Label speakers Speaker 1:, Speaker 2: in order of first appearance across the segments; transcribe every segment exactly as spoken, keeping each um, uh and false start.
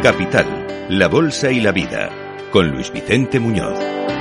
Speaker 1: Capital, la Bolsa y la Vida, con Luis Vicente Muñoz.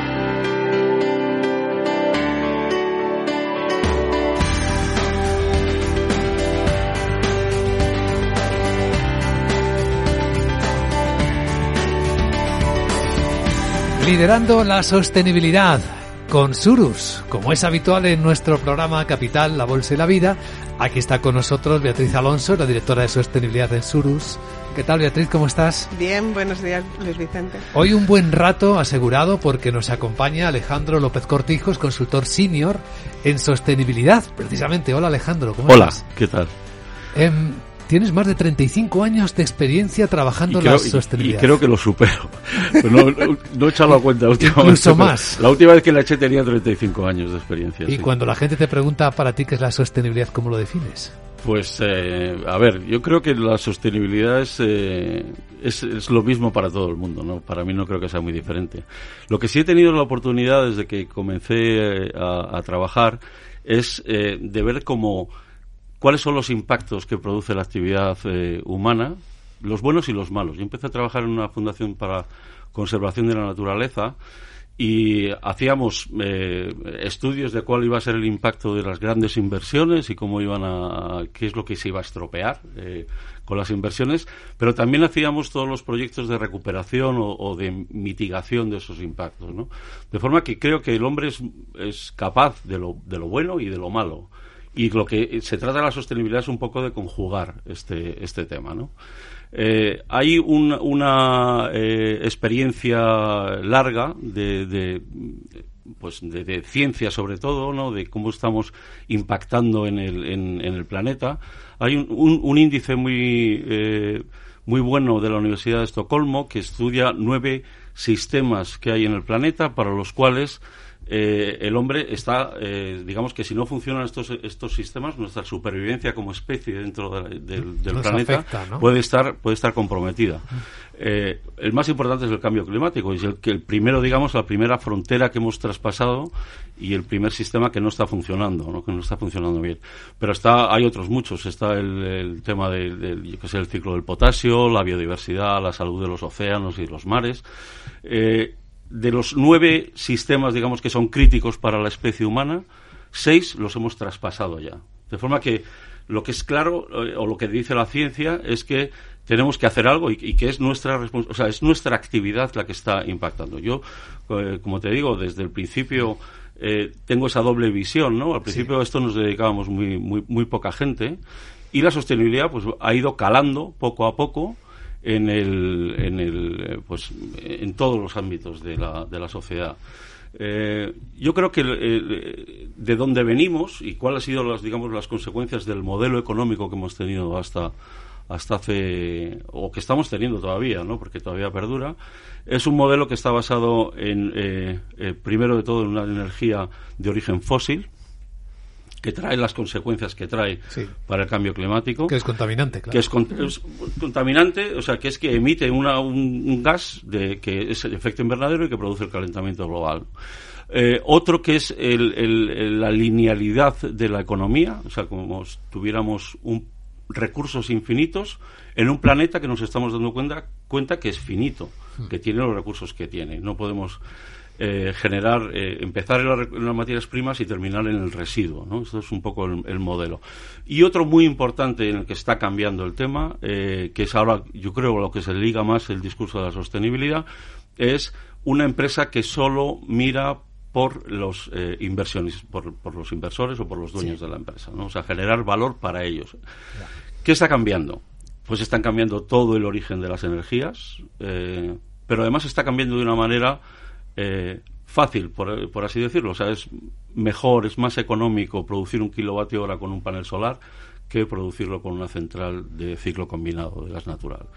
Speaker 2: Liderando la sostenibilidad con Surus, como es habitual en nuestro programa Capital, la Bolsa y la Vida. Aquí está con nosotros Beatriz Alonso, la directora de sostenibilidad en Surus. ¿Qué tal, Beatriz? ¿Cómo estás?
Speaker 3: Bien, buenos días, Luis Vicente.
Speaker 2: Hoy un buen rato asegurado porque nos acompaña Alejandro López Cortijos, consultor senior en sostenibilidad, precisamente. Hola, Alejandro, ¿cómo
Speaker 4: Hola,
Speaker 2: estás?
Speaker 4: ¿qué tal?
Speaker 2: Eh, Tienes más de treinta y cinco años de experiencia trabajando en la sostenibilidad.
Speaker 4: Y creo que lo supero. No, no, no he echado la cuenta. La última
Speaker 2: Incluso
Speaker 4: vez,
Speaker 2: más.
Speaker 4: La última vez que la eché tenía treinta y cinco años de experiencia.
Speaker 2: Y
Speaker 4: sí.
Speaker 2: Cuando la gente te pregunta para ti qué es la sostenibilidad, ¿cómo lo defines?
Speaker 4: Pues, eh, a ver, yo creo que la sostenibilidad es, eh, es, es lo mismo para todo el mundo, ¿no? Para mí no creo que sea muy diferente. Lo que sí he tenido la oportunidad desde que comencé eh, a, a trabajar es eh, de ver cómo... ¿Cuáles son los impactos que produce la actividad eh, humana, los buenos y los malos? Yo empecé a trabajar en una fundación para conservación de la naturaleza y hacíamos eh, estudios de cuál iba a ser el impacto de las grandes inversiones y cómo iban a, qué es lo que se iba a estropear eh, con las inversiones, pero también hacíamos todos los proyectos de recuperación o, o de mitigación de esos impactos, ¿no? De forma que creo que el hombre es, es capaz de lo, de lo bueno y de lo malo. Y lo que se trata de la sostenibilidad es un poco de conjugar este este tema, ¿no? Eh, hay un, una eh, experiencia larga de, de pues de, de ciencia sobre todo, ¿no? De cómo estamos impactando en el en, en el planeta. Hay un, un, un índice muy eh, muy bueno de la Universidad de Estocolmo que estudia nueve sistemas que hay en el planeta para los cuales Eh, el hombre está, eh, digamos que si no funcionan estos estos sistemas, nuestra supervivencia como especie dentro de, de, del
Speaker 2: Nos
Speaker 4: planeta
Speaker 2: afecta, ¿no?
Speaker 4: puede estar puede estar comprometida. Eh, el más importante es el cambio climático, es el que el primero, digamos, la primera frontera que hemos traspasado y el primer sistema que no está funcionando, ¿no? Que no está funcionando bien. Pero está, hay otros muchos. Está el, el tema del, del, yo que sé, el ciclo del potasio, la biodiversidad, la salud de los océanos y los mares. Eh, De los nueve sistemas, digamos, que son críticos para la especie humana, seis los hemos traspasado ya. De forma que lo que es claro, eh, o lo que dice la ciencia, es que tenemos que hacer algo y, y que es nuestra respons- o sea, es nuestra actividad la que está impactando. Yo, eh, como te digo, desde el principio eh, tengo esa doble visión, ¿no? Al principio sí. A esto nos dedicábamos muy, muy, muy poca gente y la sostenibilidad pues ha ido calando poco a poco en el en el pues en todos los ámbitos de la de la sociedad. Eh, yo creo que eh, de dónde venimos y cuáles han sido las digamos las consecuencias del modelo económico que hemos tenido hasta hasta hace o que estamos teniendo todavía, ¿no? Porque todavía perdura, es un modelo que está basado en eh, eh, primero de todo en una energía de origen fósil, que trae las consecuencias que trae sí. para el cambio climático.
Speaker 2: Que es contaminante, claro.
Speaker 4: Que es, con, es contaminante, o sea, que es que emite una, un, un gas de, que es el efecto invernadero y que produce el calentamiento global. Eh, otro que es el, el, el, la linealidad de la economía, o sea, como si tuviéramos un, recursos infinitos en un planeta que nos estamos dando cuenta, cuenta que es finito, hmm. que tiene los recursos que tiene. No podemos... Eh, generar, eh, empezar en, la, en las materias primas y terminar en el residuo, ¿no? Esto es un poco el, el modelo. Y otro muy importante en el que está cambiando el tema, eh, que es ahora, yo creo, lo que se liga más el discurso de la sostenibilidad, es una empresa que solo mira por los eh, inversiones, por, por los inversores o por los dueños sí. de la empresa, ¿no? O sea, generar valor para ellos. Ya. ¿Qué está cambiando? Pues están cambiando todo el origen de las energías, eh, pero además está cambiando de una manera Eh, fácil, por, por así decirlo. O sea, es mejor, es más económico producir un kilovatio hora con un panel solar que producirlo con una central de ciclo combinado de gas natural.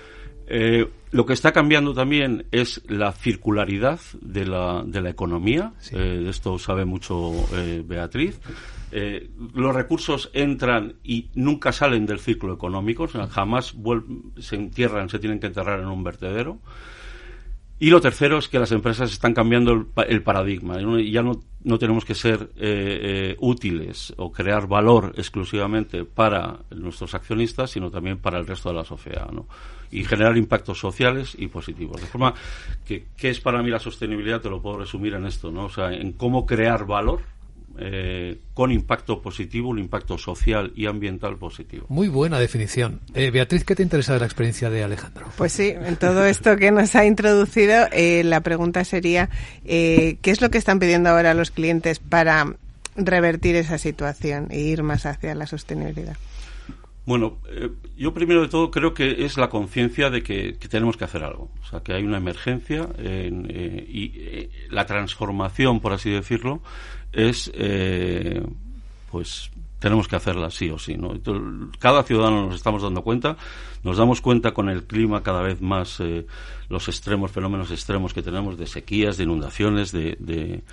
Speaker 4: Eh, lo que está cambiando también es la circularidad de la, de la economía. Sí. Eh, de esto sabe mucho eh, Beatriz. Eh, los recursos entran y nunca salen del ciclo económico. O sea, jamás vuel- se entierran, se tienen que enterrar en un vertedero. Y lo tercero es que las empresas están cambiando el, el paradigma. Ya no no tenemos que ser eh, eh, útiles o crear valor exclusivamente para nuestros accionistas, sino también para el resto de la sociedad, ¿no? Y generar impactos sociales y positivos. De forma que, ¿qué es para mí la sostenibilidad? Te lo puedo resumir en esto, ¿no? O sea, en cómo crear valor Eh, con impacto positivo, un impacto social y ambiental positivo.
Speaker 2: Muy buena definición. Eh, Beatriz, ¿qué te interesa de la experiencia de Alejandro?
Speaker 3: Pues sí, en todo esto que nos ha introducido, eh, la pregunta sería, eh, ¿qué es lo que están pidiendo ahora los clientes para revertir esa situación e ir más hacia la sostenibilidad?
Speaker 4: Bueno, eh, yo primero de todo creo que es la conciencia de que, que tenemos que hacer algo. O sea, que hay una emergencia en, eh, y eh, la transformación, por así decirlo, es, eh, pues, tenemos que hacerla sí o sí, ¿no? Entonces, cada ciudadano nos estamos dando cuenta, nos damos cuenta con el clima cada vez más, eh, los extremos, fenómenos extremos que tenemos de sequías, de inundaciones, de... de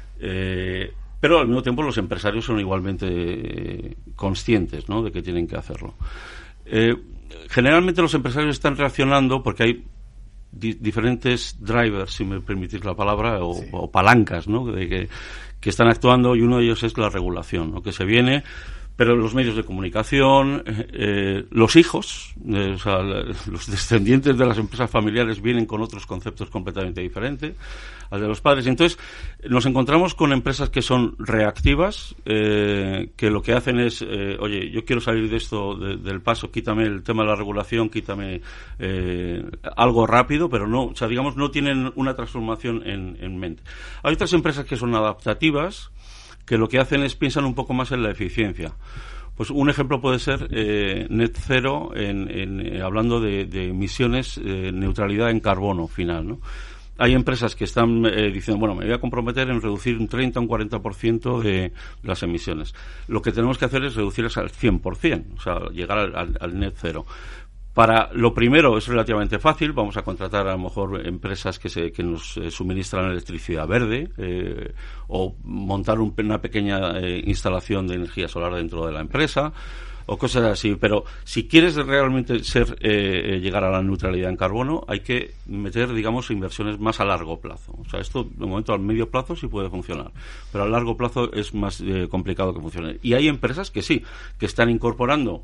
Speaker 4: eh, pero al mismo tiempo los empresarios son igualmente eh, conscientes, ¿no?, de que tienen que hacerlo. Eh, generalmente los empresarios están reaccionando porque hay di- diferentes drivers, si me permitís la palabra, o, sí. o palancas, ¿no?, de que, que están actuando, y uno de ellos es la regulación, ¿no?, que se viene, pero los medios de comunicación, eh, los hijos, eh, o sea, los descendientes de las empresas familiares vienen con otros conceptos completamente diferentes al de los padres. Entonces, nos encontramos con empresas que son reactivas, eh, que lo que hacen es, eh, oye, yo quiero salir de esto, de, del paso, quítame el tema de la regulación, quítame eh, algo rápido, pero no, o sea, digamos, no tienen una transformación en, en mente. Hay otras empresas que son adaptativas, que lo que hacen es piensan un poco más en la eficiencia. Pues un ejemplo puede ser eh, net cero, en, en, eh, hablando de, de emisiones, eh, neutralidad en carbono final, ¿no? Hay empresas que están eh, diciendo, bueno, me voy a comprometer en reducir un treinta o un cuarenta por ciento de las emisiones. Lo que tenemos que hacer es reducirlas al cien por ciento, o sea, llegar al, al, al net cero. Para lo primero es relativamente fácil, vamos a contratar a lo mejor empresas que se que nos eh, suministran electricidad verde, eh, o montar un, una pequeña eh, instalación de energía solar dentro de la empresa, o cosas así. Pero si quieres realmente ser eh, llegar a la neutralidad en carbono, hay que meter, digamos, inversiones más a largo plazo. O sea, esto de momento al medio plazo sí puede funcionar, pero a largo plazo es más eh, complicado que funcione. Y hay empresas que sí, que están incorporando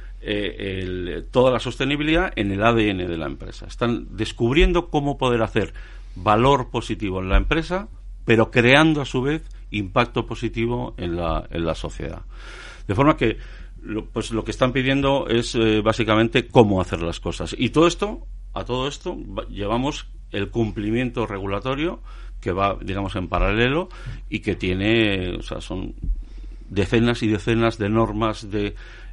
Speaker 4: Eh, el, toda la sostenibilidad en el A D N de la empresa. Están descubriendo cómo poder hacer valor positivo en la empresa, pero creando a su vez impacto positivo en la, en la sociedad. De forma que lo, pues lo que están pidiendo es eh, básicamente cómo hacer las cosas. Y todo esto, a todo esto, va, llevamos el cumplimiento regulatorio que va, digamos, en paralelo y que tiene, o sea, son decenas y decenas de normas, de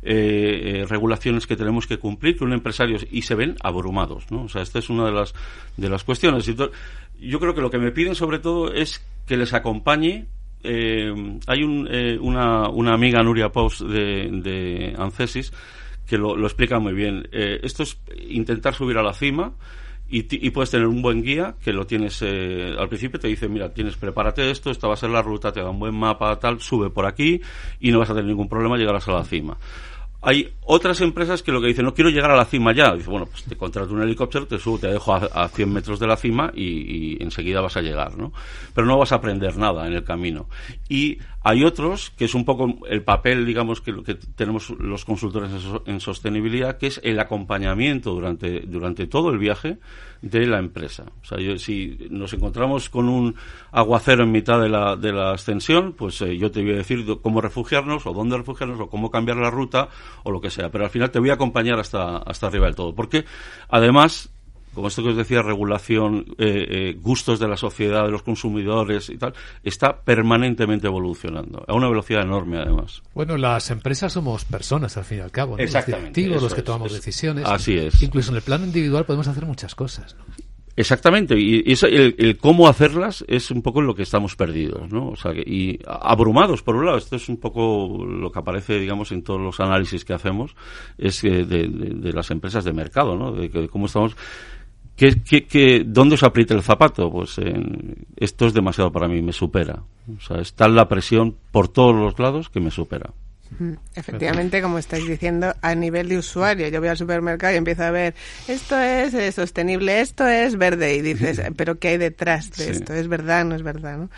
Speaker 4: Eh, eh, regulaciones que tenemos que cumplir, que un empresario, y se ven abrumados, ¿no? O sea, esta es una de las de las cuestiones. Yo creo que lo que me piden sobre todo es que les acompañe. Eh, hay un, eh, una, una amiga, Nuria Pous, de, de Ancesis, que lo, lo explica muy bien. Eh, esto es intentar subir a la cima. Y, t- y puedes tener un buen guía que lo tienes eh, al principio te dice, mira, tienes, prepárate esto, esta va a ser la ruta, te da un buen mapa, tal, sube por aquí y no vas a tener ningún problema, llegarás a la cima. Hay otras empresas que lo que dicen, no quiero llegar a la cima ya. Dice, bueno, pues te contrato un helicóptero, te subo, te dejo a, a cien metros de la cima y, y enseguida vas a llegar, ¿no? Pero no vas a aprender nada en el camino. Y hay otros, que es un poco el papel, digamos, que, que tenemos los consultores en, so, en sostenibilidad, que es el acompañamiento durante, durante todo el viaje de la empresa. O sea, yo, si nos encontramos con un aguacero en mitad de la, de la ascensión, pues eh, yo te voy a decir cómo refugiarnos, o dónde refugiarnos, o cómo cambiar la ruta, o lo que sea. Pero al final te voy a acompañar hasta, hasta arriba del todo. Porque, además, como esto que os decía, regulación, eh, eh, gustos de la sociedad, de los consumidores y tal, está permanentemente evolucionando, a una velocidad enorme, además.
Speaker 2: Bueno, las empresas somos personas, al fin y al cabo, ¿no?
Speaker 4: Exactamente.
Speaker 2: Los directivos, los que
Speaker 4: es,
Speaker 2: tomamos
Speaker 4: es,
Speaker 2: decisiones.
Speaker 4: Así es.
Speaker 2: Incluso en el plano individual podemos hacer muchas cosas, ¿no?
Speaker 4: Exactamente, y eso, el, el cómo hacerlas es un poco en lo que estamos perdidos, ¿no? O sea, que, y abrumados, por un lado, esto es un poco lo que aparece, digamos, en todos los análisis que hacemos, es de, de, de las empresas de mercado, ¿no? De, de cómo estamos. ¿Qué, qué, qué, ¿Dónde os aprieta el zapato? Pues en, esto es demasiado para mí, me supera. O sea, está la presión por todos los lados que me supera.
Speaker 3: Efectivamente, como estáis diciendo, a nivel de usuario, yo voy al supermercado y empiezo a ver, esto es eh, sostenible, esto es verde, y dices, pero ¿qué hay detrás de
Speaker 4: sí.
Speaker 3: esto? ¿Es verdad? ¿No es verdad? ¿No?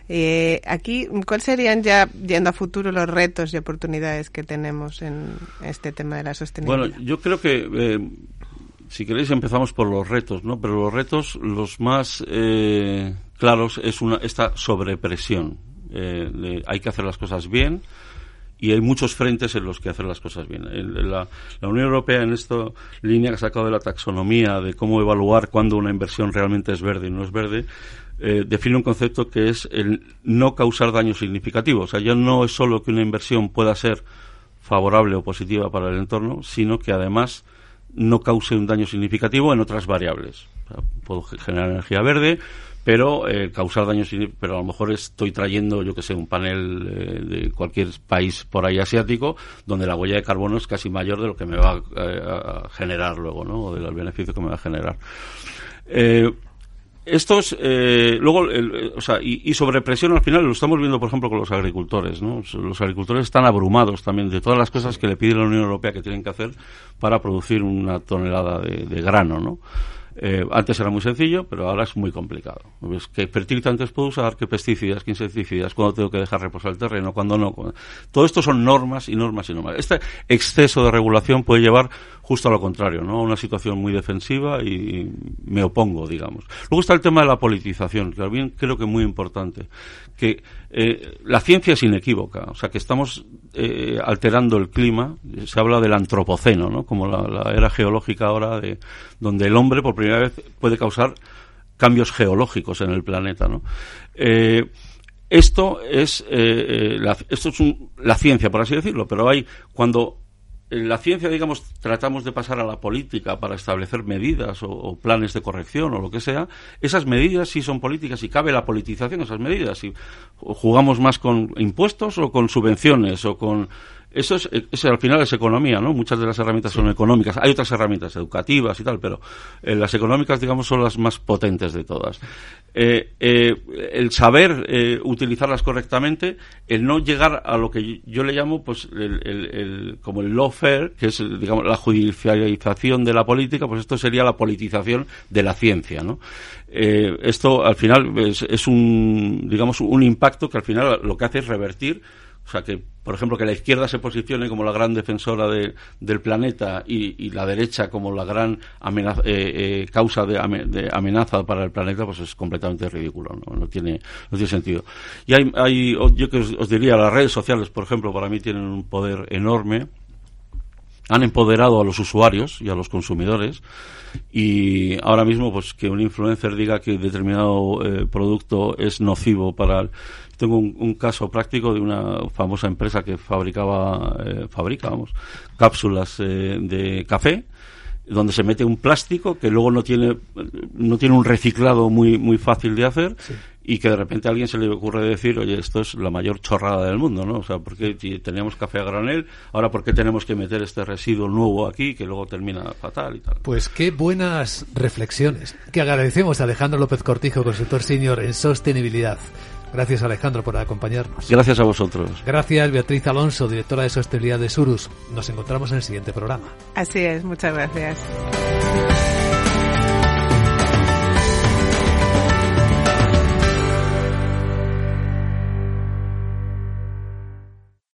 Speaker 3: Eh, aquí, ¿cuáles serían ya, yendo a futuro, los retos y oportunidades que tenemos en este tema de la sostenibilidad?
Speaker 4: Bueno, yo creo que, eh, si queréis, empezamos por los retos, ¿no? Pero los retos, los más eh, claros, es una esta sobrepresión. Eh, de, hay que hacer las cosas bien, y hay muchos frentes en los que hacer las cosas bien. El, la, la Unión Europea, en esta línea que ha sacado de la taxonomía, de cómo evaluar cuándo una inversión realmente es verde y no es verde, eh, define un concepto que es el no causar daño significativo. O sea, ya no es solo que una inversión pueda ser favorable o positiva para el entorno, sino que además no cause un daño significativo en otras variables. O sea, puedo generar energía verde, pero eh, causar daños, pero a lo mejor estoy trayendo, yo que sé, un panel eh, de cualquier país por ahí asiático, donde la huella de carbono es casi mayor de lo que me va eh, a generar luego, ¿no? O del beneficio que me va a generar. Eh, estos, eh, luego, el, o sea, y, y sobrepresión al final lo estamos viendo, por ejemplo, con los agricultores, ¿no? Los agricultores están abrumados también de todas las cosas que le pide la Unión Europea que tienen que hacer para producir una tonelada de, de grano, ¿no? Eh, antes era muy sencillo, pero ahora es muy complicado. ¿Ves? ¿Qué fertilizantes puedo usar? ¿Qué pesticidas? ¿Qué insecticidas? ¿Cuándo tengo que dejar reposar el terreno? ¿Cuándo no? Todo esto son normas y normas y normas. Este exceso de regulación puede llevar justo a lo contrario, ¿no? A una situación muy defensiva, y me opongo, digamos. Luego está el tema de la politización, que también creo que es muy importante. Que eh, la ciencia es inequívoca, o sea, que estamos eh, alterando el clima. Se habla del antropoceno, ¿no? Como la, la era geológica ahora, de donde el hombre por primera vez puede causar cambios geológicos en el planeta, ¿no? Eh, esto es eh, la, esto es un, la ciencia, por así decirlo, pero hay cuando en la ciencia, digamos, tratamos de pasar a la política para establecer medidas o, o planes de corrección o lo que sea, esas medidas sí son políticas y cabe la politización de esas medidas. Si jugamos más con impuestos o con subvenciones o con... Eso es, eso al final es economía, ¿no? Muchas de las herramientas son económicas. Hay otras herramientas educativas y tal, pero eh, las económicas, digamos, son las más potentes de todas. Eh, eh, el saber eh, utilizarlas correctamente, el no llegar a lo que yo le llamo, pues, el, el, el, como el lawfare, que es, digamos, la judicialización de la política, pues esto sería la politización de la ciencia, ¿no? Eh, esto, al final, es, es un, digamos, un impacto que al final lo que hace es revertir. O sea, que, por ejemplo, que la izquierda se posicione como la gran defensora de, del planeta y, y la derecha como la gran amenaza, eh, eh, causa de, de amenaza para el planeta, pues es completamente ridículo, ¿no? No tiene, no tiene sentido. Y hay, hay yo que os, os diría, las redes sociales, por ejemplo, para mí tienen un poder enorme. Han empoderado a los usuarios y a los consumidores, y ahora mismo, pues, que un influencer diga que determinado eh, producto es nocivo para el... Tengo un, un caso práctico de una famosa empresa que fabricaba, eh, fabrica, vamos, cápsulas eh, de café, donde se mete un plástico que luego no tiene no tiene un reciclado muy muy fácil de hacer, sí. Y que de repente a alguien se le ocurre decir, oye, esto es la mayor chorrada del mundo, ¿no? O sea, ¿por qué si teníamos café a granel, ahora por qué tenemos que meter este residuo nuevo aquí que luego termina fatal y tal?
Speaker 2: Pues qué buenas reflexiones, que agradecemos a Alejandro López Cortijo, consultor senior en sostenibilidad. Gracias, Alejandro, por acompañarnos.
Speaker 4: Gracias a vosotros.
Speaker 2: Gracias, Beatriz Alonso, directora de Sostenibilidad de Surus. Nos encontramos en el siguiente programa.
Speaker 3: Así es, muchas gracias.